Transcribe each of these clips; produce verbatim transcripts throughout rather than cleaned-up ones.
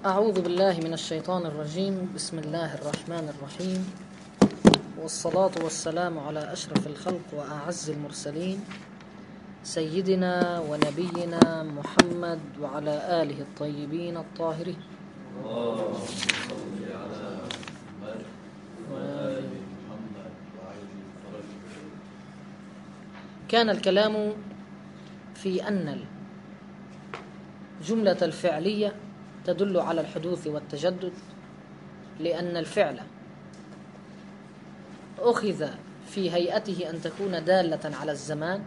أعوذ بالله من الشيطان الرجيم. بسم الله الرحمن الرحيم، والصلاة والسلام على أشرف الخلق وأعز المرسلين سيدنا ونبينا محمد وعلى آله الطيبين الطاهرين. اللهم صل على محمد وآل محمد. كان الكلام في أن الجملة الفعلية تدل على الحدوث والتجدد، لأن الفعل أخذ في هيئته أن تكون دالة على الزمان،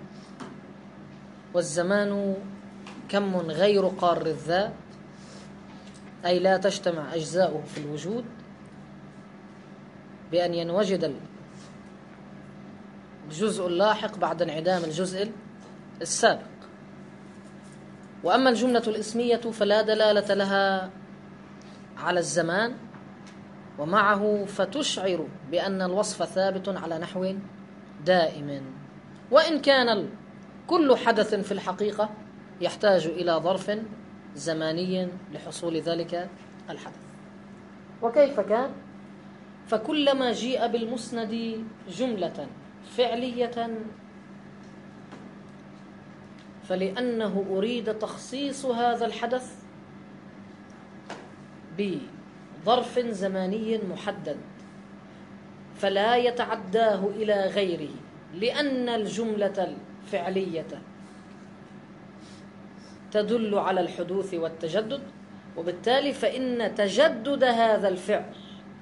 والزمان كم غير قار الذات، أي لا تجتمع أجزاؤه في الوجود بأن ينوجد الجزء اللاحق بعد انعدام الجزء السابق. وأما الجملة الإسمية فلا دلالة لها على الزمان، ومعه فتشعر بأن الوصف ثابت على نحو دائم، وإن كان كل حدث في الحقيقة يحتاج إلى ظرف زماني لحصول ذلك الحدث. وكيف كان؟ فكلما جيء بالمسند جملة فعلية فلأنه أريد تخصيص هذا الحدث بظرف زماني محدد فلا يتعداه إلى غيره، لأن الجملة الفعلية تدل على الحدوث والتجدد، وبالتالي فإن تجدد هذا الفعل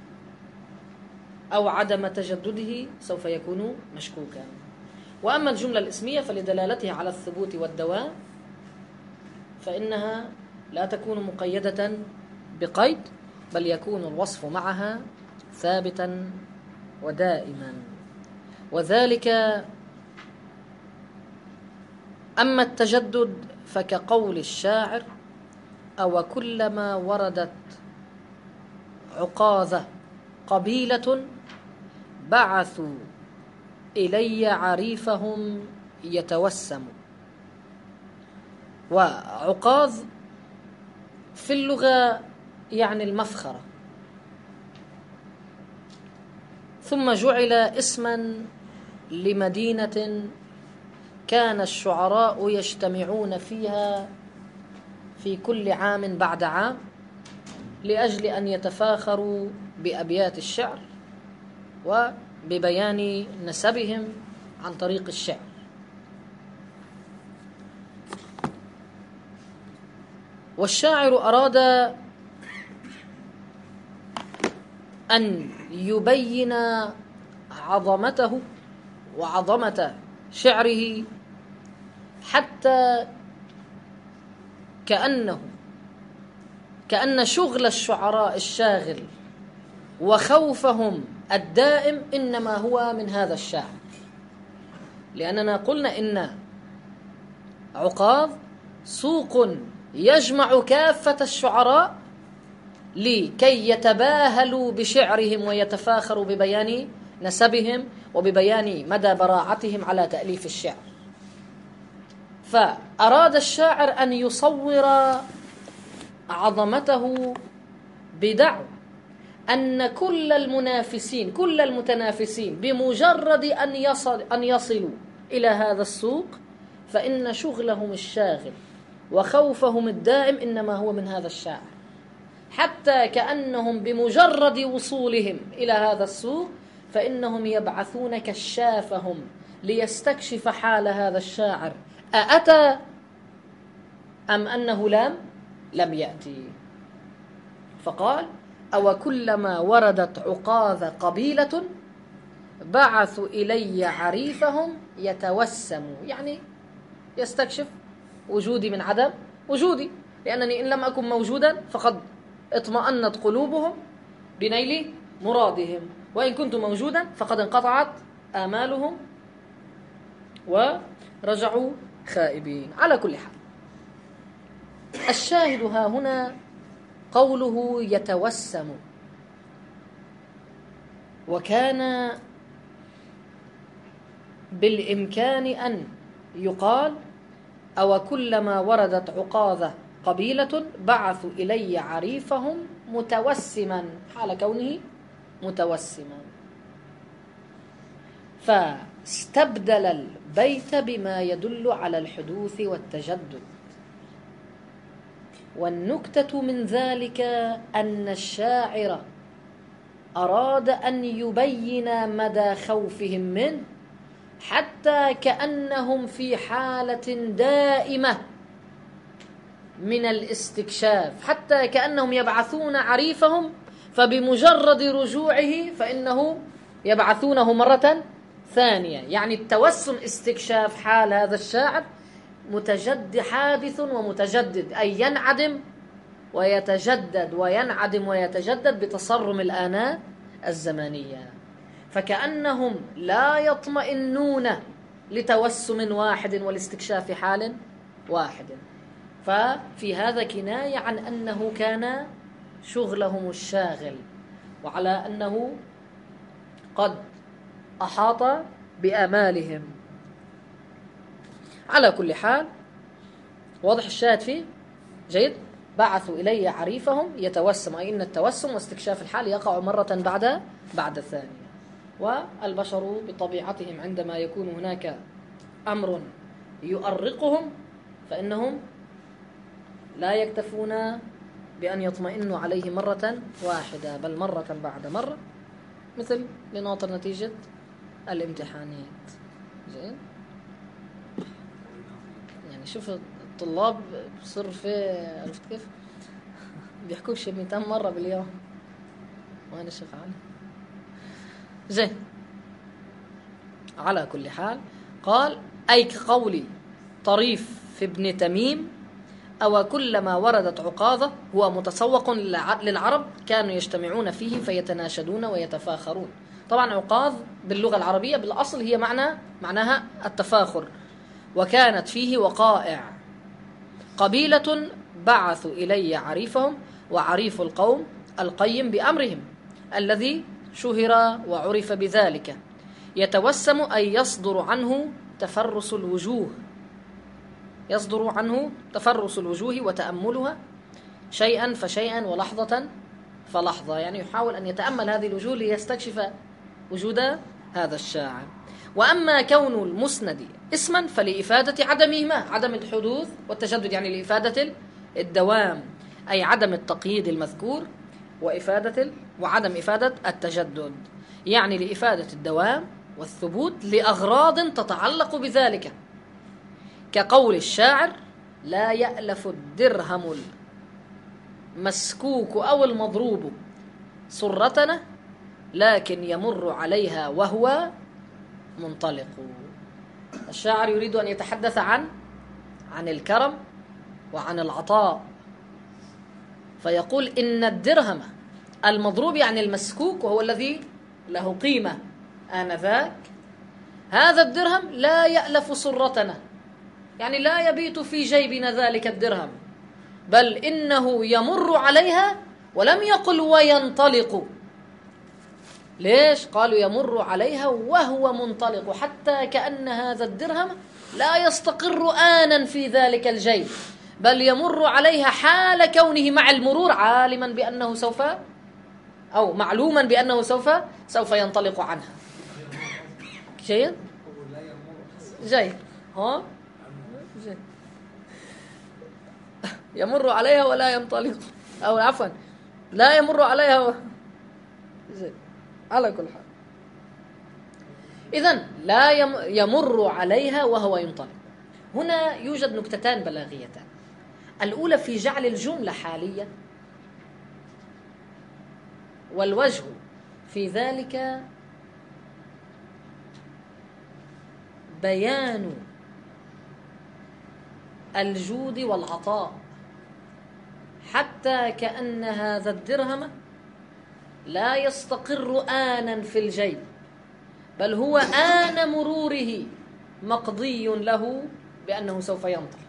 أو عدم تجدده سوف يكون مشكوكا. وأما الجملة الإسمية فلدلالتها على الثبوت والدوام فإنها لا تكون مقيدة بقيد، بل يكون الوصف معها ثابتا ودائما. وذلك أما التجدد فكقول الشاعر: أو كلما وردت عقاذة قبيلة بعثوا إلي عريفهم يتوسم. وعقاذ في اللغة يعني المفخرة، ثم جعل اسما لمدينة كان الشعراء يجتمعون فيها في كل عام بعد عام لأجل أن يتفاخروا بأبيات الشعر وببيان نسبهم عن طريق الشعر. والشاعر أراد أن يبين عظمته وعظمة شعره، حتى كأنه كأن شغل الشعراء الشاغل وخوفهم الدائم إنما هو من هذا الشاعر، لأننا قلنا إن عقاذ سوق يجمع كافة الشعراء لكي يتباهلوا بشعرهم ويتفاخروا ببيان نسبهم وببيان مدى براعتهم على تأليف الشعر. فأراد الشاعر أن يصور عظمته بدعوى أن كل المنافسين كل المتنافسين بمجرد أن يصل أن يصلوا إلى هذا السوق فإن شغلهم الشاغل وخوفهم الدائم إنما هو من هذا الشاعر، حتى كأنهم بمجرد وصولهم إلى هذا السوق فإنهم يبعثون كشافهم ليستكشف حال هذا الشاعر أأتى أم أنه لم لم يأتي. فقال: أو كلما وردت عقاذ قبيلة بعثوا إلي عريفهم يتوسموا، يعني يستكشف وجودي من عدم وجودي، لأنني إن لم أكن موجودا فقد اطمأنت قلوبهم بنيل مرادهم، وإن كنت موجودا فقد انقطعت آمالهم ورجعوا خائبين. على كل حال، الشاهد ها هنا قوله يتوسم. وكان بالإمكان أن يقال: أو كلما وردت عقاذة قبيلة بعثوا إلي عريفهم متوسما حال كونه متوسما، فاستبدل البيت بما يدل على الحدوث والتجدد. والنكتة من ذلك أن الشاعر أراد أن يبين مدى خوفهم منه، حتى كأنهم في حالة دائمة من الاستكشاف، حتى كأنهم يبعثون عريفهم، فبمجرد رجوعه فإنه يبعثونه مرة ثانية. يعني التوسم استكشاف حال هذا الشاعر متجدد، حادث ومتجدد، أي ينعدم ويتجدد وينعدم ويتجدد بتصرم الآنات الزمنية. فكأنهم لا يطمئنون لتوسم واحد والاستكشاف حال واحد. ففي هذا كناية عن أنه كان شغلهم الشاغل، وعلى أنه قد أحاط بآمالهم. على كل حال واضح الشاهد فيه؟ جيد. بعثوا إلي عريفهم يتوسم، أي إن التوسم واستكشاف الحال يقع مرة بعد بعد الثانية. والبشر بطبيعتهم عندما يكون هناك أمر يؤرقهم فإنهم لا يكتفون بأن يطمئنوا عليه مرة واحدة، بل مرة بعد مرة، مثل لناطر نتيجة الامتحانات. زين. يعني شوف الطلاب بصير في، عرفت كيف بيحكوش مئتين مرة باليوم وأنا شغال. زين. على كل حال قال: أي كقولي طريف في ابن تميم: أو كلما وردت عقاظة هو متسوق للعرب كانوا يجتمعون فيه فيتناشدون ويتفاخرون. طبعا عقاظ باللغة العربية بالأصل هي معنى معناها التفاخر، وكانت فيه وقائع. قبيلة بعثوا إلي عريفهم، وعريف القوم القيم بأمرهم الذي شهر وعرف بذلك، يتوسم أي يصدر عنه تفرس الوجوه، يصدر عنه تفرس الوجوه وتأملها شيئا فشيئا ولحظة فلحظة. يعني يحاول أن يتأمل هذه الوجوه ليستكشف وجود هذا الشاعر. وأما كون المسند اسما فلإفادة عدمهما، عدم الحدوث والتجدد، يعني لإفادة الدوام، أي عدم التقييد المذكور وإفادة ال... وعدم إفادة التجدد، يعني لإفادة الدوام والثبوت لأغراض تتعلق بذلك، كقول الشاعر: لا يألف الدرهم المسكوك أو المضروب سرتنا لكن يمر عليها وهو منطلق. الشاعر يريد أن يتحدث عن عن الكرم وعن العطاء، فيقول إن الدرهم المضروب يعني المسكوك وهو الذي له قيمة آنذاك، هذا الدرهم لا يألف سرتنا، يعني لا يبيت في جيبنا ذلك الدرهم، بل إنه يمر عليها، ولم يقل وينطلق. ليش؟ قالوا يمر عليها وهو منطلق، حتى كأن هذا الدرهم لا يستقر آنا في ذلك الجيب، بل يمر عليها حال كونه مع المرور عالما بأنه سوف، أو معلوما بأنه سوف سوف ينطلق عنها. جيد؟ جيد. ها؟ جيد. يمر عليها ولا ينطلق، أو عفوا لا يمر عليها و... جيد. على كل حال، إذن لا يمر عليها وهو ينطلق. هنا يوجد نكتتان بلاغيتان. الأولى في جعل الجملة حالية، والوجه في ذلك بيان الجود والعطاء، حتى كأن هذا الدرهم لا يستقر آنا في الجيب، بل هو آن مروره مقضي له بأنه سوف ينطلق.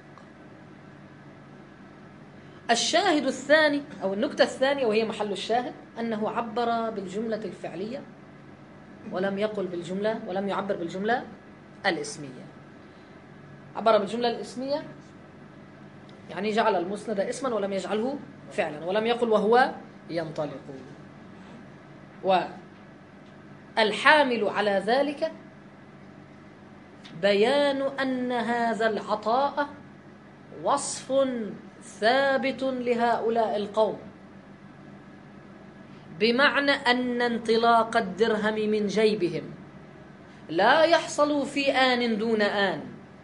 الشاهد الثاني أو النكتة الثانية وهي محل الشاهد أنه عبر بالجملة الفعلية ولم يقل بالجملة ولم يعبر بالجملة الاسمية. عبر بالجملة الاسمية يعني جعل المسند اسما ولم يجعله فعلا، ولم يقل وهو ينطلق. والحامل على ذلك بيان أن هذا العطاء وصف ثابت لهؤلاء القوم، بمعنى أن انطلاق الدرهم من جيبهم لا يحصل في آن دون آن،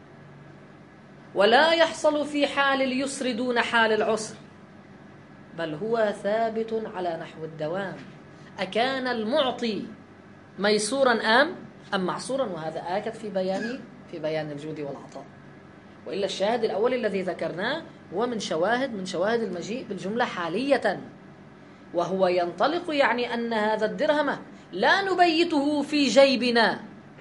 ولا يحصل في حال اليسر دون حال العسر، بل هو ثابت على نحو الدوام. أكان المعطي ميسورا أم أم معسورا؟ وهذا آكد في بيان في بيان الجود والعطاء. وإلا الشاهد الأول الذي ذكرناه هو من شواهد من شواهد المجيء بالجملة حالية، وهو ينطلق، يعني أن هذا الدرهم لا نبيته في جيبنا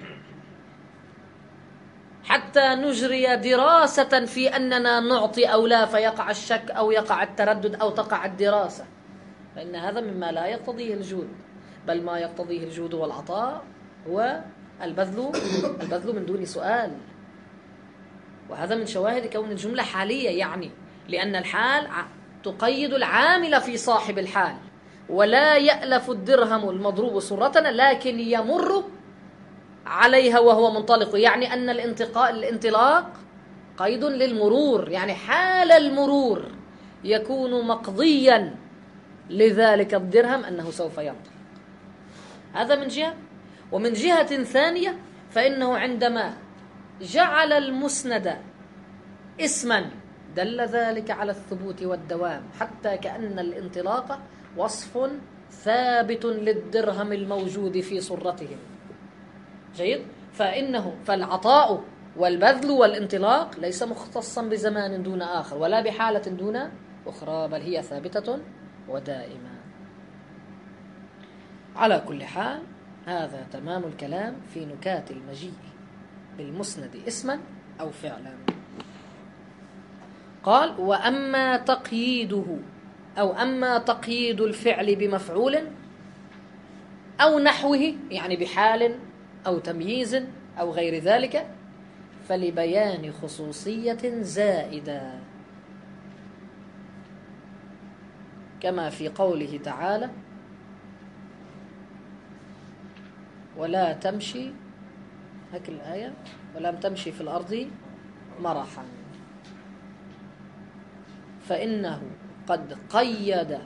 حتى نجري دراسة في أننا نعطي أو لا، فيقع الشك أو يقع التردد أو تقع الدراسة، فإن هذا مما لا يقتضيه الجود، بل ما يقتضيه الجود والعطاء هو البذل البذل من دون سؤال. وهذا من شواهد كون الجملة حالية، يعني لأن الحال تقيد العامل في صاحب الحال، ولا يألف الدرهم المضروب سرة لكن يمر عليها وهو منطلق، يعني أن الانتقاء الانطلاق قيد للمرور، يعني حال المرور يكون مقضيا لذلك الدرهم أنه سوف ينطلق. هذا من جهة. ومن جهة ثانية فإنه عندما جعل المسند اسما دل ذلك على الثبوت والدوام، حتى كأن الانطلاق وصف ثابت للدرهم الموجود في صرتهم. جيد؟ فإنه فالعطاء والبذل والانطلاق ليس مختصا بزمان دون آخر ولا بحالة دون أخرى، بل هي ثابتة ودائمة. على كل حال هذا تمام الكلام في نكات المجيء بالمسند اسما أو فعلا. قال: وأما تقييده أو أما تقييد الفعل بمفعول أو نحوه، يعني بحال أو تمييز أو غير ذلك، فلبيان خصوصية زائدة، كما في قوله تعالى: ولا تمشي، هك الآية، ولم تمشي في الأرض مرحا، فإنه قد قيد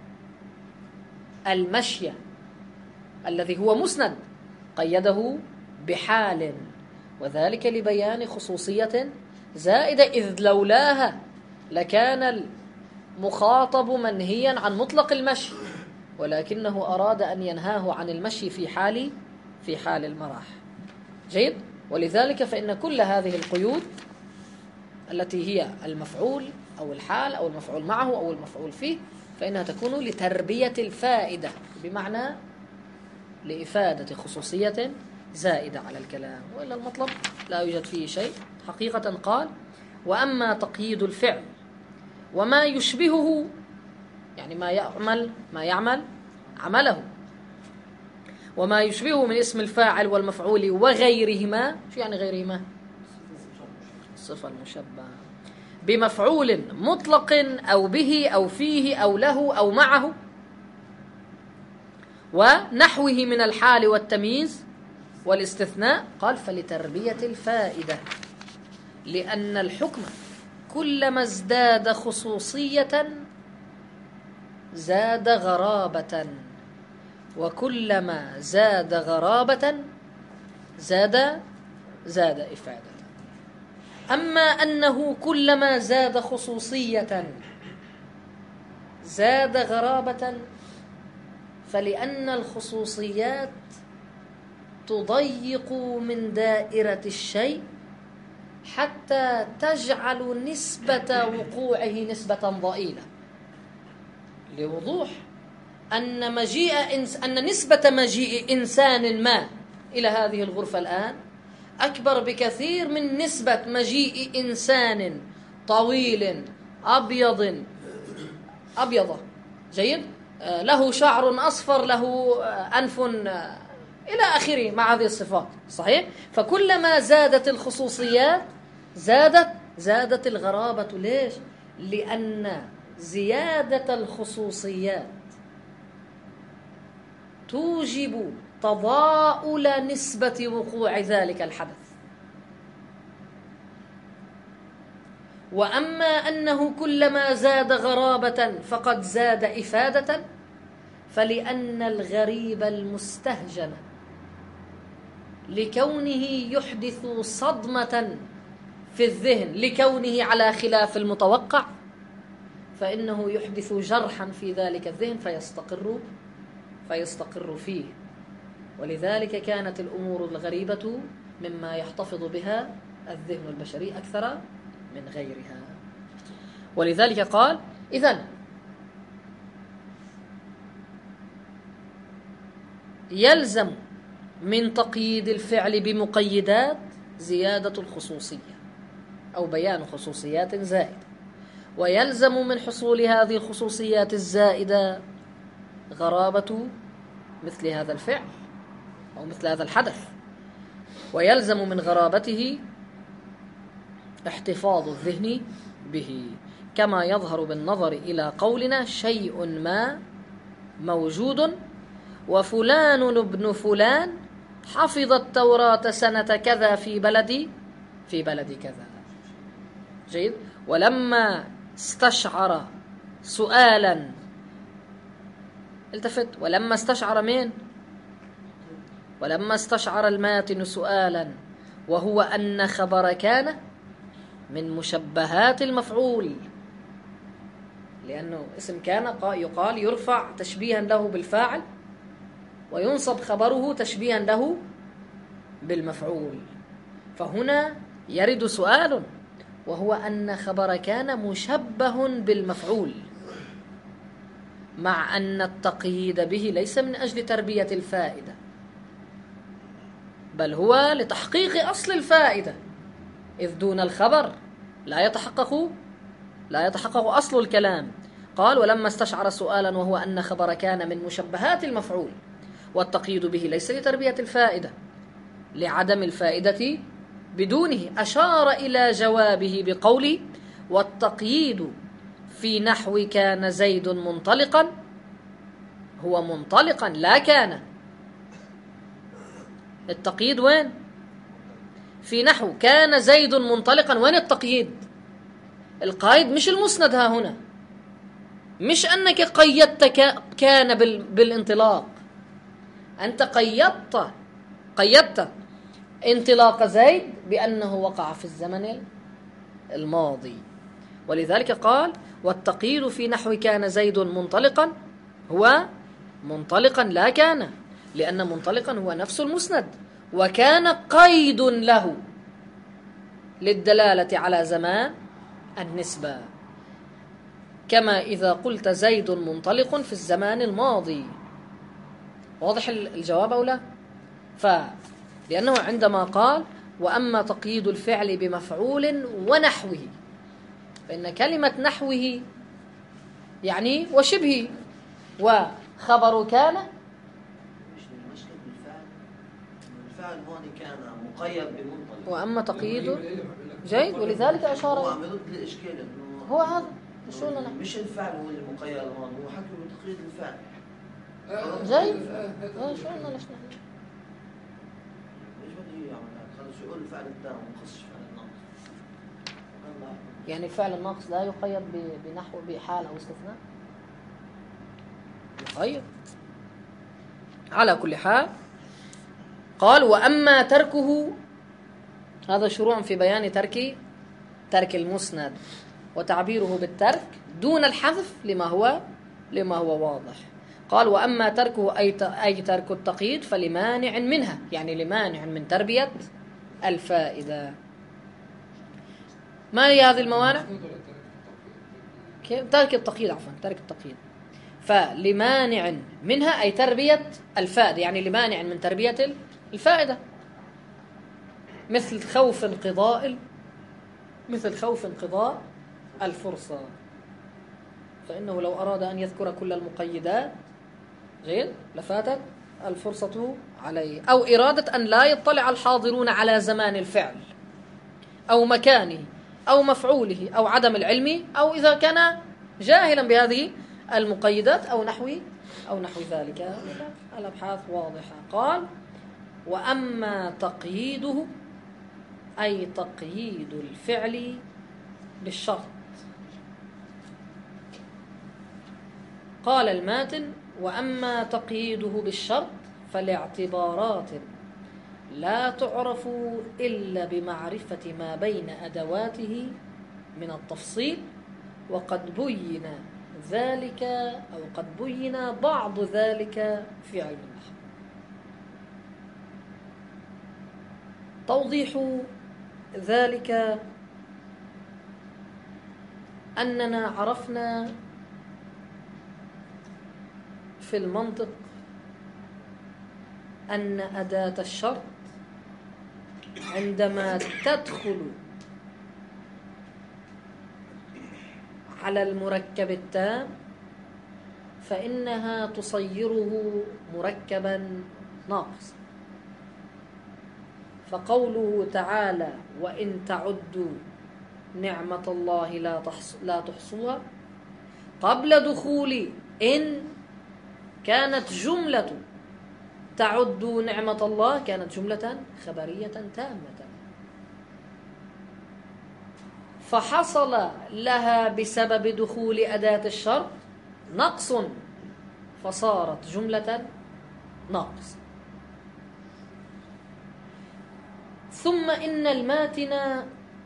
المشي الذي هو مسند، قيده بحال، وذلك لبيان خصوصية زائدة، إذ لولاها لكان المخاطب منهيا عن مطلق المشي، ولكنه أراد أن ينهاه عن المشي في حال في حال المرح. جيد؟ ولذلك فإن كل هذه القيود التي هي المفعول أو الحال أو المفعول معه أو المفعول فيه، فإنها تكون لتربية الفائدة، بمعنى لإفادة خصوصية زائدة على الكلام، وإلا المطلب لا يوجد فيه شيء حقيقة. قال: وأما تقييد الفعل وما يشبهه، يعني ما يعمل ما يعمل عمله، وما يشبهه من اسم الفاعل والمفعول وغيرهما. شو يعني غيرهما؟ الصفة المشبهة بمفعول مطلق أو به أو فيه أو له أو معه، ونحوه من الحال والتمييز والاستثناء. قال: فلتربية الفائدة، لأن الحكم كلما ازداد خصوصية زاد غرابة، وكلما زاد غرابة زاد زاد إفادة. أما أنه كلما زاد خصوصية زاد غرابة، فلأن الخصوصيات تضيق من دائرة الشيء حتى تجعل نسبة وقوعه نسبة ضئيلة، لوضوح أن مجيء إنس أن نسبة مجيء إنسان ما إلى هذه الغرفة الآن أكبر بكثير من نسبة مجيء إنسان طويل أبيض أبيض جيد له شعر أصفر له أنف إلى آخره مع هذه الصفات. صحيح؟ فكلما زادت الخصوصيات زادت زادت الغرابة. ليش؟ لأن زيادة الخصوصيات توجب تضاؤل نسبة وقوع ذلك الحدث. وأما أنه كلما زاد غرابة فقد زاد إفادة، فلأن الغريب المستهجن لكونه يحدث صدمة في الذهن لكونه على خلاف المتوقع، فإنه يحدث جرحا في ذلك الذهن فيستقر فيستقر فيه. ولذلك كانت الأمور الغريبة مما يحتفظ بها الذهن البشري أكثر من غيرها. ولذلك قال: إذن يلزم من تقييد الفعل بمقيدات زيادة الخصوصية أو بيان خصوصيات زائدة، ويلزم من حصول هذه الخصوصيات الزائدة غرابة مثل هذا الفعل أو مثل هذا الحدث، ويلزم من غرابته احتفاظ الذهن به، كما يظهر بالنظر إلى قولنا: شيء ما موجود وفلان ابن فلان حفظ التوراة سنة كذا في بلد في بلد كذا. جيد. ولما استشعر سؤالا التفت ولما استشعر مين ولما استشعر الماتن سؤالا وهو أن خبر كان من مشبهات المفعول، لأنه اسم كان يقال يرفع تشبيها له بالفاعل وينصب خبره تشبيها له بالمفعول، فهنا يرد سؤال وهو أن خبر كان مشبه بالمفعول، مع أن التقييد به ليس من أجل تربية الفائدة، بل هو لتحقيق أصل الفائدة، إذ دون الخبر لا يتحقق لا يتحقق أصل الكلام. قال: ولما استشعر سؤالا وهو أن خبر كان من مشبهات المفعول، والتقييد به ليس لتربية الفائدة، لعدم الفائدة بدونه، أشار إلى جوابه بقوله: والتقييد في نحو كان زيد منطلقا هو منطلقا لا كان. التقييد وين؟ في نحو كان زيد منطلقا. وين التقييد؟ القائد مش المسند ها هنا، مش أنك قيدت كان بالانطلاق، أنت قيدت قيدت انطلاق زيد بأنه وقع في الزمن الماضي. ولذلك قال: والتقييد في نحو كان زيد منطلقا هو منطلقا لا كان، لأن منطلقا هو نفس المسند، وكان قيد له للدلالة على زمان النسبة، كما إذا قلت زيد منطلق في الزمان الماضي. واضح الجواب أو لا؟ فلأنه عندما قال: وأما تقييد الفعل بمفعول ونحوه، فإن كلمة نحوه يعني وشبهه، وخبر كان الفعل هون كان مقيد بمنطلق، وأما تقييده جيد. ولذلك أشار هو عم يرد الإشكال إنه هو هذا شو لنا مش الفعل هو اللي مقيد هون، هو حكي بتقييد الفعل. جيد. شو لنا ليش نحن ايش بده يعمل؟ خلص يقول الفعل التام وما يخصش فعل الناقص. يعني الفعل الناقص لا يقيد بنحو بحال أو استثناء؟ يقيد. على كل حال قال: وأما تركه، هذا شروع في بيان ترك ترك المسند وتعبيره بالترك دون الحذف لما هو لما هو واضح. قال: وأما تركه أي أي ترك التقييد فلمانع منها، يعني لمانع من تربية الفائدة. ما هي هذه الموانع؟ ترك التقييد عفوا ترك التقييد فلمانع منها أي تربية الفائدة، يعني لمانع من تربية الفائدة، مثل خوف انقضاء مثل خوف انقضاء الفرصة، فإنه لو أراد أن يذكر كل المقيدات غير لفاتت الفرصة عليه، أو إرادة أن لا يطلع الحاضرون على زمان الفعل أو مكانه أو مفعوله أو عدم العلم، أو إذا كان جاهلا بهذه المقيدات أو نحو أو نحو ذلك. الأبحاث واضحة. قال: وأما تقييده أي تقييد الفعل بالشرط. قال الماتن: وأما تقييده بالشرط فلاعتبارات لا تعرف إلا بمعرفة ما بين أدواته من التفصيل، وقد بين ذلك أو قد بين بعض ذلك في علم النحو. توضيح ذلك أننا عرفنا في المنطق أن أداة الشرط عندما تدخل على المركب التام فإنها تصيره مركبا ناقصا. فقوله تعالى: وإن تعدوا نعمة الله لا لا تحصوها، قبل دخول إن كانت جملة تعدوا نعمة الله كانت جملة خبرية تامة، فحصل لها بسبب دخول أداة الشرط نقص فصارت جملة ناقصة. ثم إن الماتن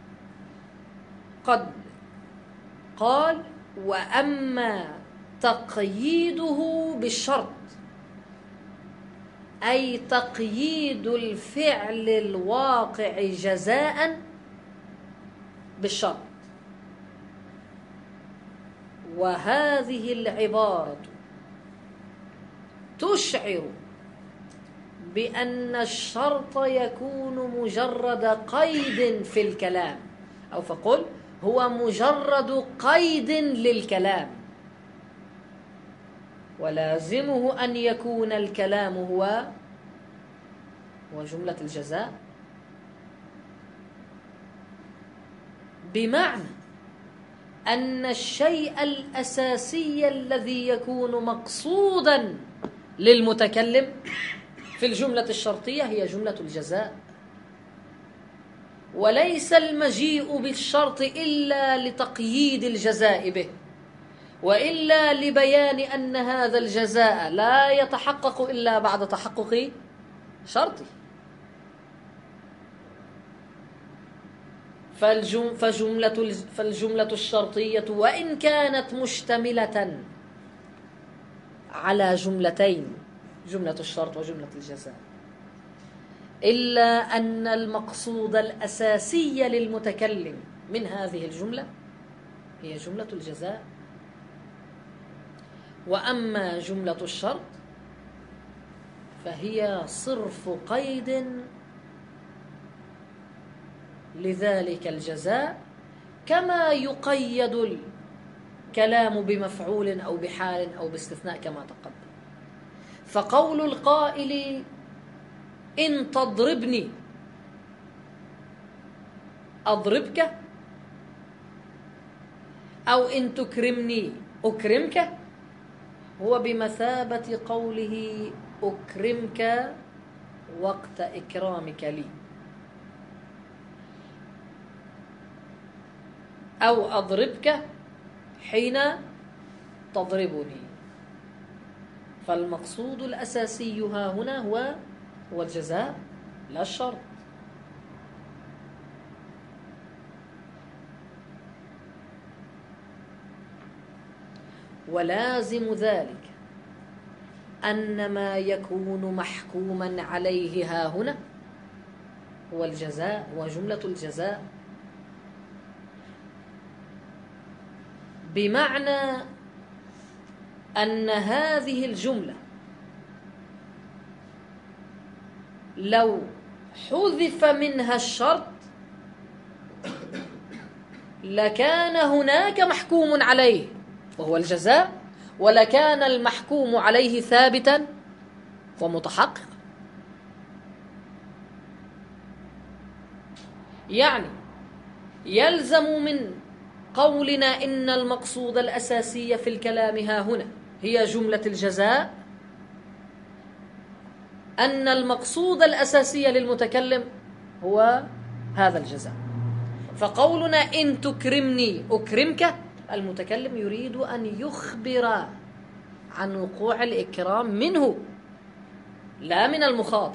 قد قال: وأما تقييده بالشرط أي تقييد الفعل الواقع جزاء بالشرط. وهذه العبارة تشعر بأن الشرط يكون مجرد قيد في الكلام، أو فقل هو مجرد قيد للكلام، ولازمه أن يكون الكلام هو هو جملة الجزاء، بمعنى أن الشيء الأساسي الذي يكون مقصودا للمتكلم في الجملة الشرطية هي جملة الجزاء، وليس المجيء بالشرط إلا لتقييد الجزاء به، وإلا لبيان أن هذا الجزاء لا يتحقق إلا بعد تحقق شرطه. فالجملة, فالجملة الشرطية وإن كانت مشتملة على جملتين، جملة الشرط وجملة الجزاء، إلا أن المقصود الأساسي للمتكلم من هذه الجملة هي جملة الجزاء. وأما جملة الشرط فهي صرف قيد لذلك الجزاء، كما يقيد الكلام بمفعول أو بحال أو باستثناء كما تقدم. فقول القائل إن تضربني أضربك، أو إن تكرمني أكرمك، هو بمثابة قوله أكرمك وقت إكرامك لي، أو أضربك حين تضربني. فالمقصود الأساسي ها هنا هو هو الجزاء لا الشرط. ولازم ذلك أن ما يكون محكوما عليه ها هنا هو الجزاء وجملة الجزاء، بمعنى أن هذه الجملة لو حذف منها الشرط لكان هناك محكوم عليه وهو الجزاء، ولكان المحكوم عليه ثابتا ومتحقق. يعني يلزم من قولنا إن المقصود الأساسي في الكلام ها هنا هي جملة الجزاء أن المقصود الأساسي للمتكلم هو هذا الجزاء. فقولنا إن تكرمني أكرمك، المتكلم يريد أن يخبر عن وقوع الإكرام منه لا من المخاطب،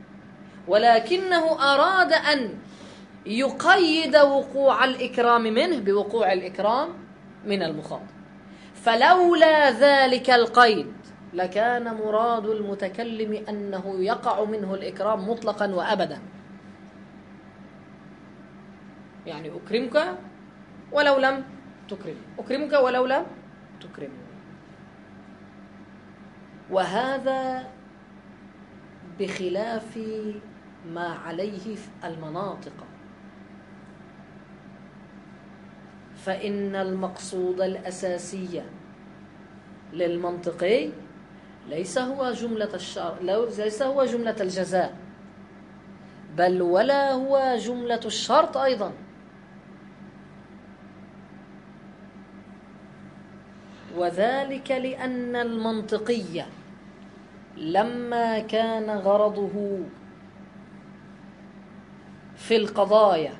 ولكنه أراد أن يقيد وقوع الإكرام منه بوقوع الإكرام من المخاطب. فلولا ذلك القيد لكان مراد المتكلم أنه يقع منه الإكرام مطلقا وأبدا، يعني أكرمك ولو لم تكرم، أكرمك ولو لم تكرم. وهذا بخلاف ما عليه المناطق، فإن المقصود الأساسي للمنطقي ليس هو جملة الشر، ليس هو جملة الجزاء، بل ولا هو جملة الشرط أيضا. وذلك لأن المنطقية لما كان غرضه في القضايا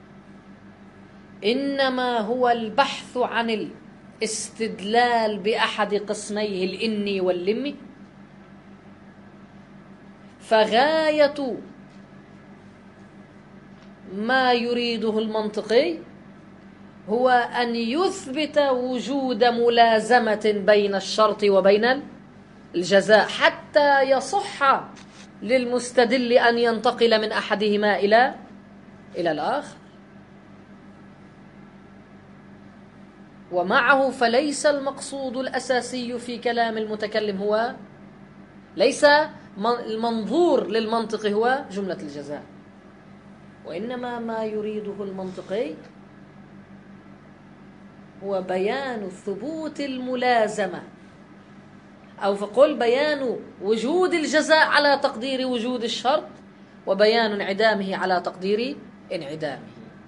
إنما هو البحث عن الاستدلال بأحد قسميه الإني واللمي، فغاية ما يريده المنطقي هو أن يثبت وجود ملازمة بين الشرط وبين الجزاء حتى يصح للمستدل أن ينتقل من أحدهما إلى إلى الآخر. ومعه فليس المقصود الأساسي في كلام المتكلم هو، ليس المنظور للمنطق هو جملة الجزاء، وإنما ما يريده المنطقي هو بيان ثبوت الملازمة، أو فقل بيان وجود الجزاء على تقدير وجود الشرط، وبيان انعدامه على تقدير انعدامه.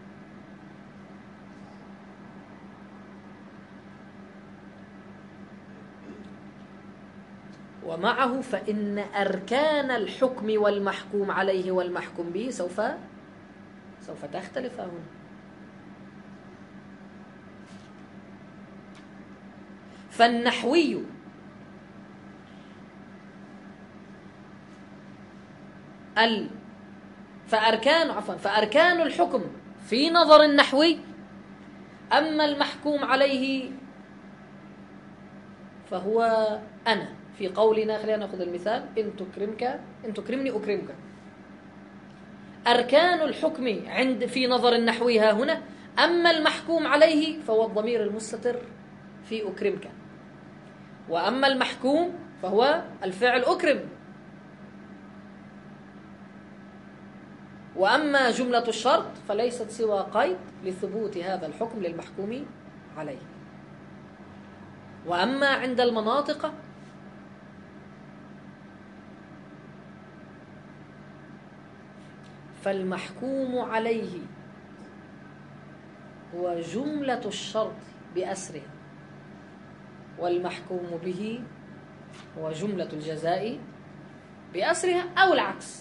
ومعه فإن أركان الحكم والمحكوم عليه والمحكوم به سوف سوف تختلف هنا. فالنحوي ال فأركان عفوا فأركان الحكم في نظر النحوي، أما المحكوم عليه فهو أنا. في قولنا خلينا نأخذ المثال إن تكرمك إن تكرمني أكرمك، أركان الحكم عند في نظر النحوي ها هنا، أما المحكوم عليه فهو الضمير المستتر في أكرمك، وأما المحكوم فهو الفعل أكرم، وأما جملة الشرط فليست سوى قيد لثبوت هذا الحكم للمحكوم عليه. وأما عند المناطق فالمحكوم عليه هو جملة الشرط بأسرها، والمحكوم به هو جملة الجزاء بأسرها، أو العكس.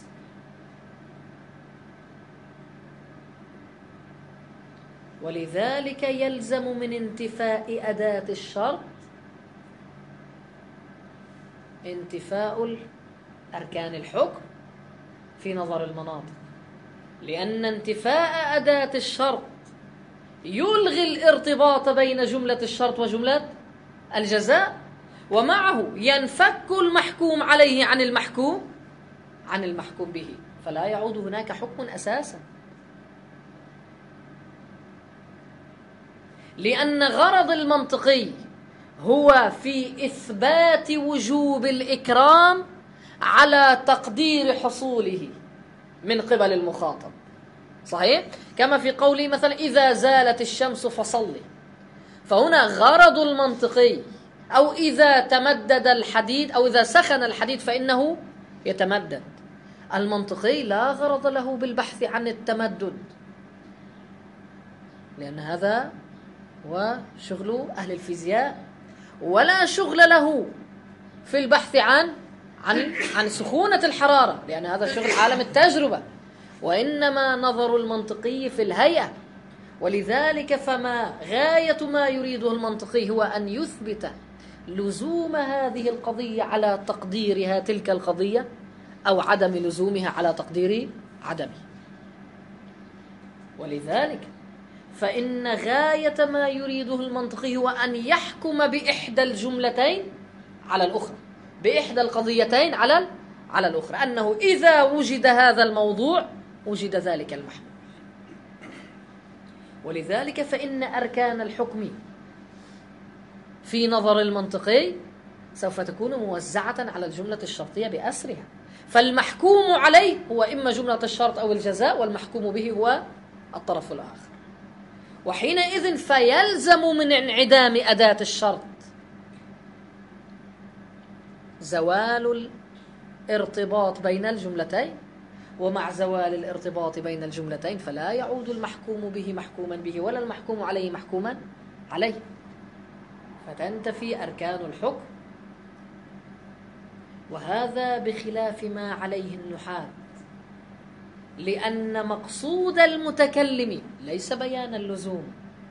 ولذلك يلزم من انتفاء أداة الشرط انتفاء أركان الحكم في نظر المناطق، لأن انتفاء أداة الشرط يلغي الارتباط بين جملة الشرط وجملة الجزاء، ومعه ينفك المحكوم عليه عن المحكوم عن المحكوم به، فلا يعود هناك حكم أساسا، لأن غرض المنطقي هو في إثبات وجوب الإكرام على تقدير حصوله من قبل المخاطب. صحيح؟ كما في قوله مثلا إذا زالت الشمس فصلي، فهنا غرض المنطقي أو إذا تمدد الحديد أو إذا سخن الحديد فإنه يتمدد. المنطقي لا غرض له بالبحث عن التمدد، لأن هذا هو شغل أهل الفيزياء، ولا شغل له في البحث عن عن عن سخونة الحرارة، لأن هذا شغل عالم التجربة، وإنما نظر المنطقي في الهيئة. ولذلك فما غاية ما يريده المنطقي هو أن يثبت لزوم هذه القضية على تقديرها تلك القضية، أو عدم لزومها على تقدير عدمه. ولذلك فإن غاية ما يريده المنطقي هو أن يحكم بإحدى الجملتين على الأخرى، بإحدى القضيتين على على الأخرى، أنه إذا وجد هذا الموضوع وجد ذلك المحمول. ولذلك فإن أركان الحكم في نظر المنطقي سوف تكون موزعة على الجملة الشرطية بأسرها، فالمحكوم عليه هو إما جملة الشرط أو الجزاء، والمحكوم به هو الطرف الآخر. وحينئذ فيلزم من انعدام أداة الشرط زوال الارتباط بين الجملتين، ومع زوال الارتباط بين الجملتين فلا يعود المحكوم به محكوما به، ولا المحكوم عليه محكوما عليه، فتنتفي أركان الحكم. وهذا بخلاف ما عليه النحاة، لأن مقصود المتكلم ليس بيان اللزوم،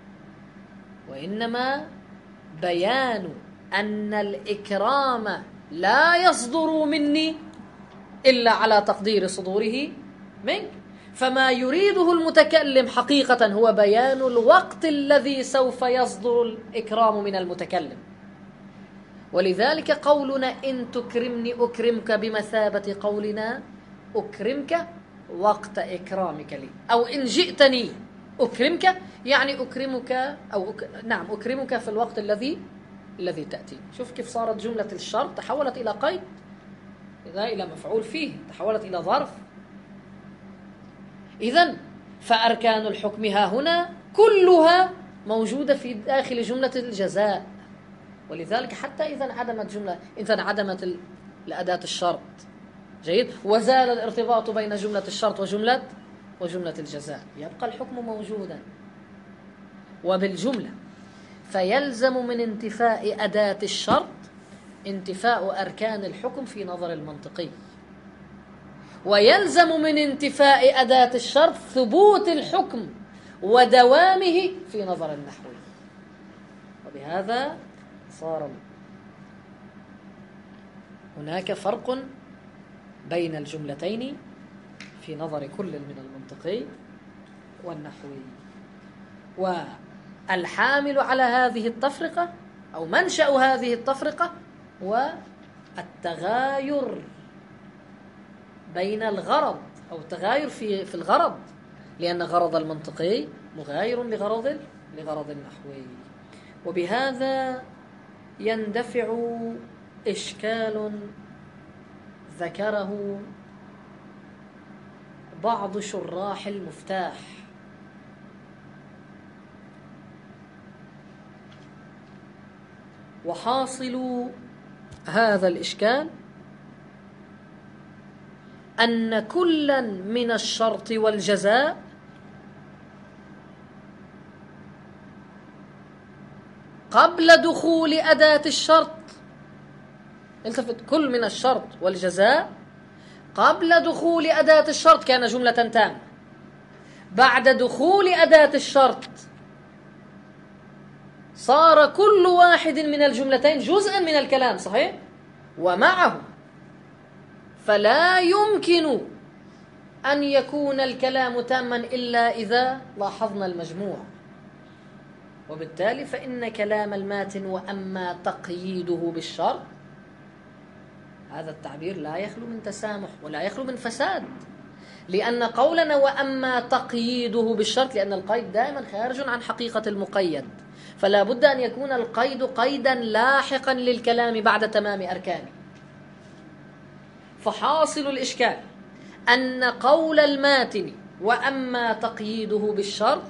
وإنما بيان أن الإكرام لا يصدر مني إلا على تقدير صدوره منك. فما يريده المتكلم حقيقة هو بيان الوقت الذي سوف يصدر الإكرام من المتكلم. ولذلك قولنا إن تكرمني أكرمك بمثابة قولنا أكرمك وقت إكرامك لي، أو إن جئتني أكرمك يعني أكرمك، أو أك... نعم أكرمك في الوقت الذي الذي تأتي. شوف كيف صارت جملة الشرط تحولت إلى قيد، إذا إلى مفعول فيه، تحولت إلى ظرف. إذن فأركان الحكم ها هنا كلها موجودة في داخل جملة الجزاء. ولذلك حتى إذا انعدمت جملة، إذا انعدمت الأداة الشرط، جيد، وزال الارتباط بين جملة الشرط وجملة وجملة الجزاء، يبقى الحكم موجودا. وبالجملة فيلزم من انتفاء أداة الشرط انتفاء أركان الحكم في نظر المنطقي، ويلزم من انتفاء أداة الشرط ثبوت الحكم ودوامه في نظر النحوي. وبهذا صار هناك فرق بين الجملتين في نظر كل من المنطقي والنحوي. والحامل على هذه التفرقة أو منشأ هذه التفرقة هو التغاير بين الغرض، أو التغاير في في الغرض، لأن غرض المنطقي مغاير لغرض لغرض النحوي. وبهذا يندفع إشكال ذكره بعض شراح المفتاح، وحاصل هذا الإشكال أن كلا من الشرط والجزاء قبل دخول أداة الشرط، التفت، كل من الشرط والجزاء قبل دخول أداة الشرط كان جملة تامة، بعد دخول أداة الشرط صار كل واحد من الجملتين جزءا من الكلام، صحيح؟ ومعه فلا يمكن أن يكون الكلام تاما إلا إذا لاحظنا المجموع. وبالتالي فإن كلام الماتن وأما تقييده بالشرط، هذا التعبير لا يخلو من تسامح ولا يخلو من فساد، لأن قولنا وأما تقييده بالشرط، لأن القيد دائما خارج عن حقيقة المقيد، فلا بد أن يكون القيد قيدا لاحقا للكلام بعد تمام أركانه. فحاصل الإشكال أن قول الماتن وأما تقييده بالشرط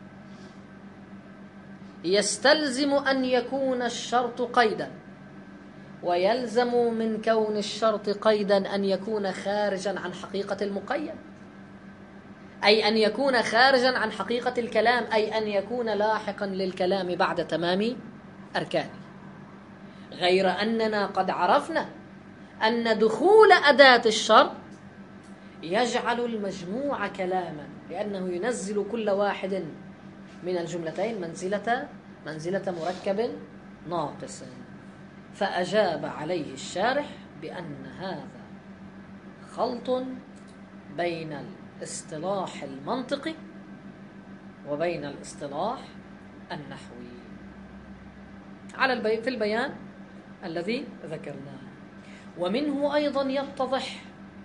يستلزم أن يكون الشرط قيدا، ويلزم من كون الشرط قيدا أن يكون خارجا عن حقيقة المقيد. أي أن يكون خارجا عن حقيقة الكلام، أي أن يكون لاحقا للكلام بعد تمام أركانه. غير أننا قد عرفنا أن دخول أداة الشرط يجعل المجموع كلاما، لأنه ينزل كل واحد من الجملتين منزلة منزلة مركب ناقص. فأجاب عليه الشارح بأن هذا خلط بين الاصطلاح المنطقي وبين الاصطلاح النحوي على البي... في البيان الذي ذكرناه. ومنه أيضا يتضح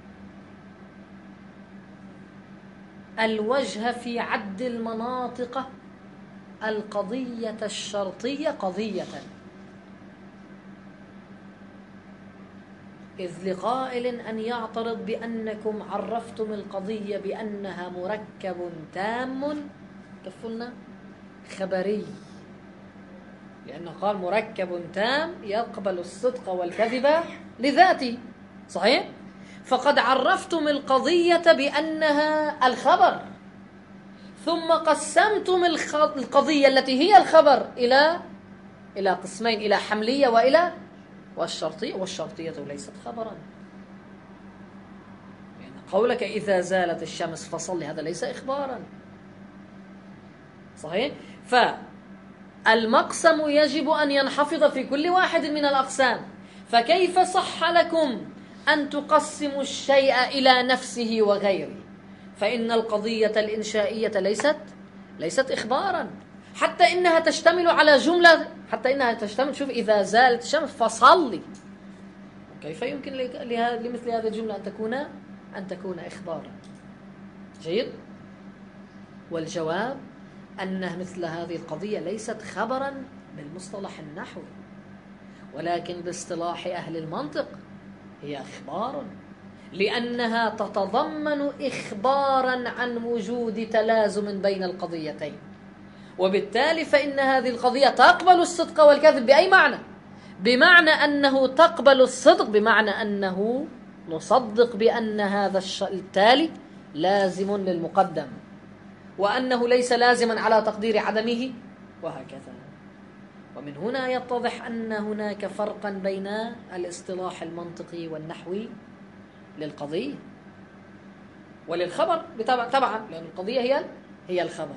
الوجه في عد المناطق القضية الشرطية قضية، إذ لقائل أن يعترض بأنكم عرفتم القضية بأنها مركب تام كفلنا خبري، لأنه قال مركب تام يقبل الصدق والكذب لذاته، صحيح؟ فقد عرفتم القضية بأنها الخبر، ثم قسمتم القضية التي هي الخبر إلى إلى قسمين، إلى حملية وإلى والشرطية، والشرطية ليست خبرا. يعني قولك إذا زالت الشمس فصل هذا ليس إخبارا، صحيح؟ فالمقسم يجب أن ينحفظ في كل واحد من الأقسام. فكيف صح لكم أن تقسموا الشيء إلى نفسه وغيره؟ فإن القضية الإنشائية ليست ليست إخبارا، حتى إنها تشتمل على جملة، حتى إنها تشتمل، شوف إذا زالت الشمس فصلي، كيف يمكن لمثل هذه الجملة أن تكون أن تكون إخبارا؟ جيد. والجواب أن مثل هذه القضية ليست خبرا بالمصطلح النحوي، ولكن باصطلاح أهل المنطق هي إخبار، لأنها تتضمن إخبارا عن وجود تلازم بين القضيتين، وبالتالي فإن هذه القضية تقبل الصدق والكذب. بأي معنى؟ بمعنى أنه تقبل الصدق، بمعنى أنه نصدق بأن هذا التالي لازم للمقدم، وأنه ليس لازما على تقدير عدمه، وهكذا. ومن هنا يتضح أن هناك فرقا بين الاصطلاح المنطقي والنحوي للقضية وللخبر طبعا، لأن القضية هي هي الخبر.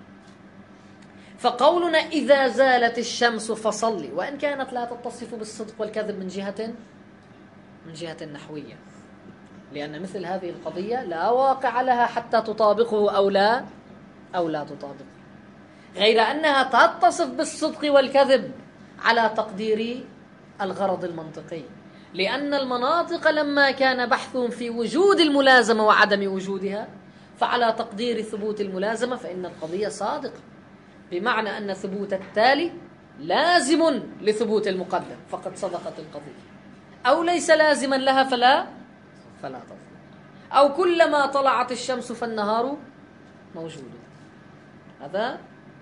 فقولنا إذا زالت الشمس فصلي، وإن كانت لا تتصف بالصدق والكذب من جهة من جهة نحوية، لأن مثل هذه القضية لا واقع لها حتى تطابقه أو لا أو لا تطابقه، غير أنها تتصف بالصدق والكذب على تقدير الغرض المنطقي، لأن المناطق لما كان بحثهم في وجود الملازمة وعدم وجودها، فعلى تقدير ثبوت الملازمة فإن القضية صادقة، بمعنى أن ثبوت التالي لازم لثبوت المقدم، فقد صدقت القضية. أو ليس لازما لها فلا فلا تظلم. أو كلما طلعت الشمس فالنهار موجود. هذا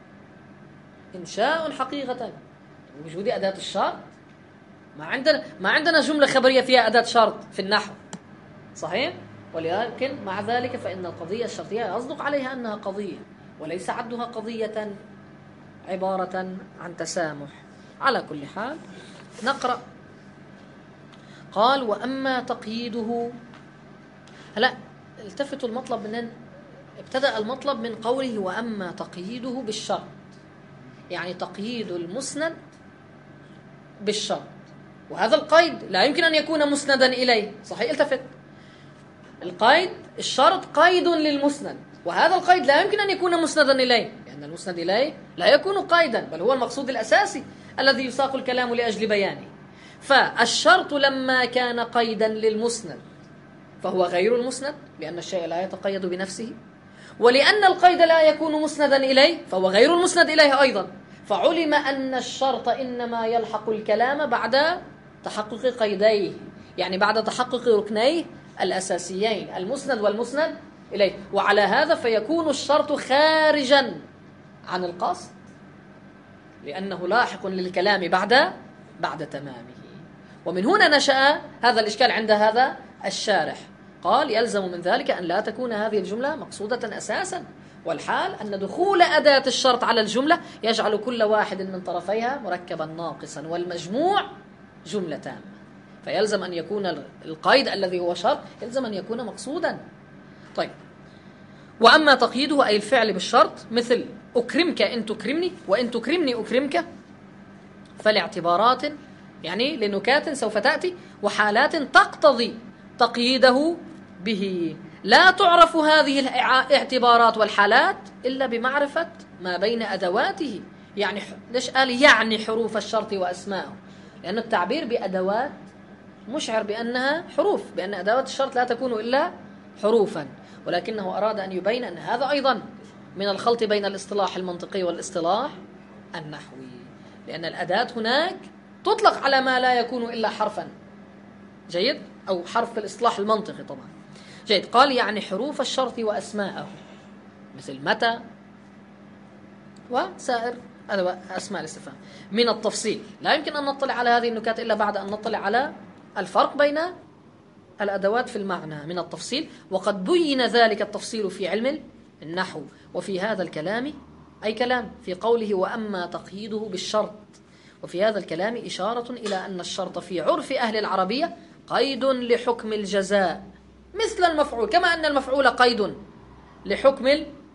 إنشاء حقيقة وجود أداة الشرط. ما عندنا ما عندنا جملة خبرية فيها أداة شرط في النحو، صحيح؟ ولكن مع ذلك فإن القضية الشرطية يصدق عليها أنها قضية، وليس عدها قضية عبارة عن تسامح. على كل حال نقرأ. قال وأما تقييده، هلا التفتوا المطلب من ابتدأ المطلب من قوله وأما تقييده بالشرط، يعني تقييد المسند بالشرط، وهذا القيد لا يمكن أن يكون مسندا إليه، صحيح؟ التفت، القيد الشرط قيد للمسند، وهذا القيد لا يمكن أن يكون مسندا إليه، لأن المسند إليه لا يكون قيدا، بل هو المقصود الأساسي الذي يساق الكلام لأجل بيانه. فالشرط لما كان قيدا للمسند فهو غير المسند، لأن الشيء لا يتقيد بنفسه، ولأن القيد لا يكون مسندا إليه فهو غير المسند إليه أيضا. فعلم أن الشرط إنما يلحق الكلام بعد تحقق قيديه، يعني بعد تحقق ركنيه الأساسيين، المسند والمسند إليه. وعلى هذا فيكون الشرط خارجا عن القصد، لأنه لاحق للكلام بعد بعد تمامه. ومن هنا نشأ هذا الإشكال عند هذا الشارح، قال يلزم من ذلك أن لا تكون هذه الجملة مقصودة أساسا، والحال أن دخول أداة الشرط على الجملة يجعل كل واحد من طرفيها مركبا ناقصا، والمجموع جملة تامة. فيلزم أن يكون القيد الذي هو شرط يلزم أن يكون مقصودا. طيب، وأما تقييده أي الفعل بالشرط مثل أكرمك إن تكرمني وإن تكرمني أكرمك، فلاعتبارات يعني لنكات سوف تأتي وحالات تقتضي تقييده به. لا تعرف هذه الاعتبارات والحالات إلا بمعرفة ما بين أدواته. يعني ليش قال يعني حروف الشرط وأسماءه؟ لأن التعبير بأدوات مشعر بأنها حروف، بأن أدوات الشرط لا تكون إلا حروفا، ولكنه أراد أن يبين أن هذا أيضا من الخلط بين الاصطلاح المنطقي والاصطلاح النحوي، لأن الأداة هناك تطلق على ما لا يكون إلا حرفا، جيد، أو حرف في الاصطلاح المنطقي طبعا، جيد. قال يعني حروف الشرط وأسماءه مثل متى وسائر أسماء الاستفهام من التفصيل. لا يمكن أن نطلع على هذه النكات إلا بعد أن نطلع على الفرق بين الأدوات في المعنى من التفصيل، وقد بين ذلك التفصيل في علم النحو. وفي هذا الكلام أي كلام في قوله وأما تقييده بالشرط، وفي هذا الكلام إشارة إلى أن الشرط في عرف أهل العربية قيد لحكم الجزاء مثل المفعول، كما أن المفعول قيد لحكم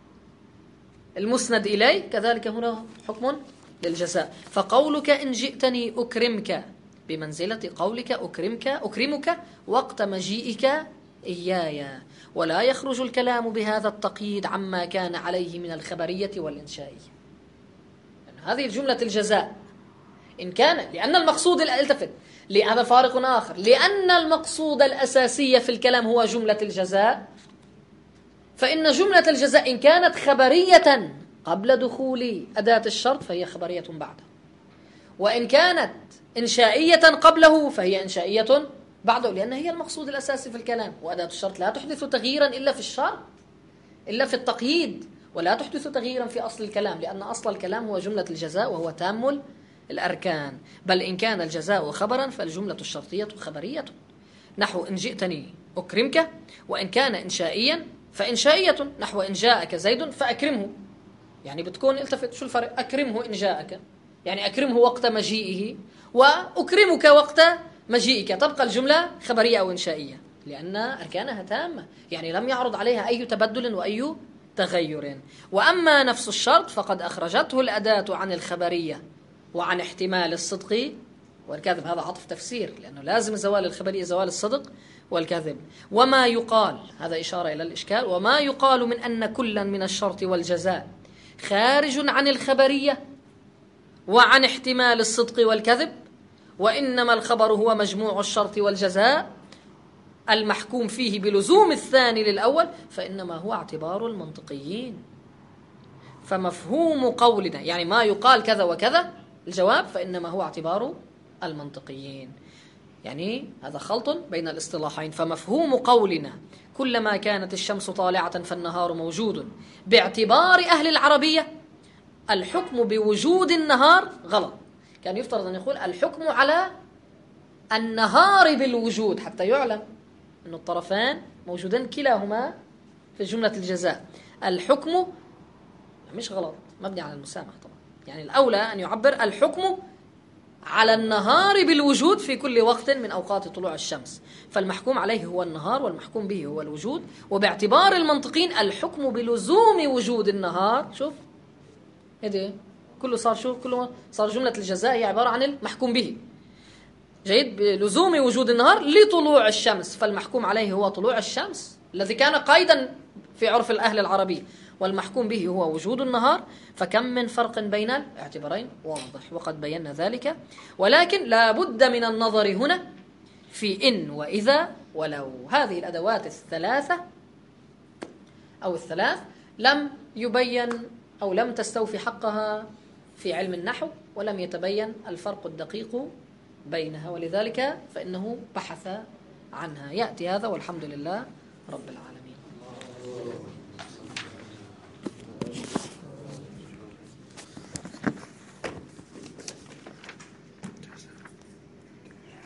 المسند إليه، كذلك هنا حكم للجزاء. فقولك إن جئتني أكرمك بمنزلة قولك أكرمك أكرمك وقت مجيئك إياي، ولا يخرج الكلام بهذا التقييد عما كان عليه من الخبرية والإنشائية. يعني هذه الجملة الجزاء إن كان لأن المقصود الالتفت لهذا فارق آخر، لأن المقصود الأساسي في الكلام هو جملة الجزاء، فإن جملة الجزاء إن كانت خبرية قبل دخول أداة الشرط فهي خبرية بعده، وإن كانت إنشائية قبله فهي إنشائية بعده، لأن هي المقصود الأساسي في الكلام. وأداة الشرط لا تحدث تغييرا إلا في الشرط، إلا في التقييد، ولا تحدث تغييرا في أصل الكلام، لأن أصل الكلام هو جملة الجزاء وهو تام الأركان. بل إن كان الجزاء خبرا فالجملة الشرطية خبرية، نحو إن جئتني أكرمك، وإن كان إنشائيا فإنشائية، نحو إن جاءك زيد فأكرمه. يعني بتكون التفت شو الفرق؟ أكرمه إن جاءك يعني أكرمه وقت مجيئه، وأكرمك وقت مجيئك، تبقى الجملة خبرية أو إنشائية لأن أركانها تامة، يعني لم يعرض عليها أي تبدل وأي تغير. وأما نفس الشرط فقد أخرجته الأداة عن الخبرية وعن احتمال الصدق والكذب. هذا عطف تفسير، لأنه لازم زوال الخبرية زوال الصدق والكذب. وما يقال، هذا إشارة إلى الإشكال، وما يقال من أن كلا من الشرط والجزاء خارج عن الخبرية وعن احتمال الصدق والكذب، وإنما الخبر هو مجموع الشرط والجزاء المحكوم فيه بلزوم الثاني للأول، فإنما هو اعتبار المنطقيين. فمفهوم قولنا يعني ما يقال كذا وكذا الجواب فإنما هو اعتبار المنطقيين. يعني هذا خلط بين الاصطلاحين. فمفهوم قولنا كلما كانت الشمس طالعة فالنهار موجود باعتبار أهل العربية الحكم بوجود النهار غلط. كان يفترض أن يقول الحكم على النهار بالوجود حتى يعلم أن الطرفان موجودان كلاهما في جملة الجزاء. الحكم مش غلط، مبني على المسامح طبعا، يعني الأولى أن يعبر الحكم على النهار بالوجود في كل وقت من أوقات طلوع الشمس، فالمحكوم عليه هو النهار والمحكوم به هو الوجود. وباعتبار المنطقين الحكم بلزوم وجود النهار، شوف هذه كله صار شو كله صار جملة الجزاء هي عبارة عن المحكوم به، جيد، بلزوم وجود النهار لطلوع الشمس، فالمحكوم عليه هو طلوع الشمس الذي كان قيدا في عرف الأهل العربي، والمحكوم به هو وجود النهار. فكم من فرق بين الاعتبارين واضح وقد بينا ذلك. ولكن لا بد من النظر هنا في إن وإذا ولو. هذه الأدوات الثلاثة أو الثلاث لم يبين أو لم تستوفي حقها في علم النحو، ولم يتبين الفرق الدقيق بينها، ولذلك فإنه بحث عنها. يأتي هذا والحمد لله رب العالمين.